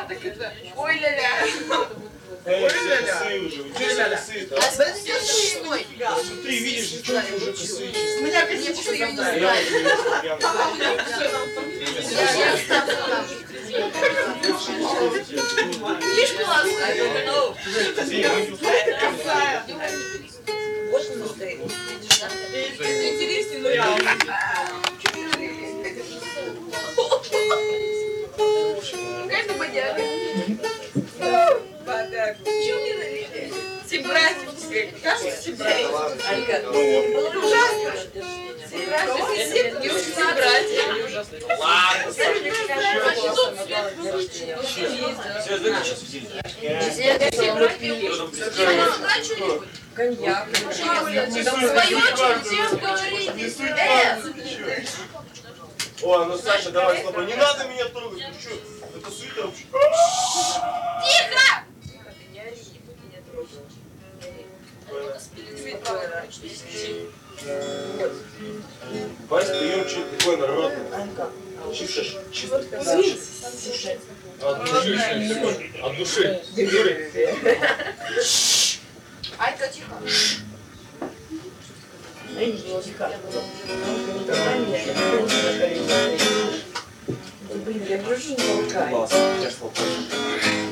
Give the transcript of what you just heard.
так это... Ой-ля-ля. Ой-ля-ля. Ой-ля-ля. Смотри, видишь, девчонки уже косые. У меня косичка я не знаю. Видишь, классно? Вот он стоит. Интереснее, но я... Какая-то бодяга. Бодягу. Чего мне налили? Сибратьевская. Кажется, сибратьевская. Алька, Ужасно. Сибратьевская. Сибратьевская. Ладно, Все, знаете, что Что-нибудь? коньяк. Свою очередь всем говорите. Ой, ну Саша, давай слабо. Не надо меня трогать. Ну что, это суета вообще. Тихо! Не ори, никто меня трогал. Вась, приемчик такой народный. Алька. Чисто. Слушай. от души. Алька, тихо. Блин, я прошу не толкай. Класс, я ж толкаю.